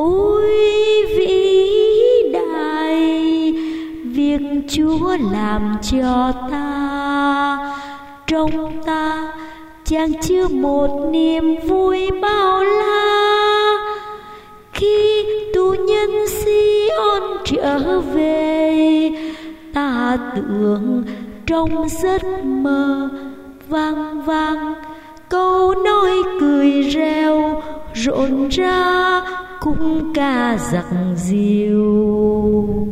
Ôi vĩ đại việc Chúa làm cho ta, trong ta chan chứa một niềm vui bao la. Khi tù nhân Sion trở về, ta tưởng trong giấc mơ vang vang câu nói cười reo, rộn ra khúc ca giặc diều.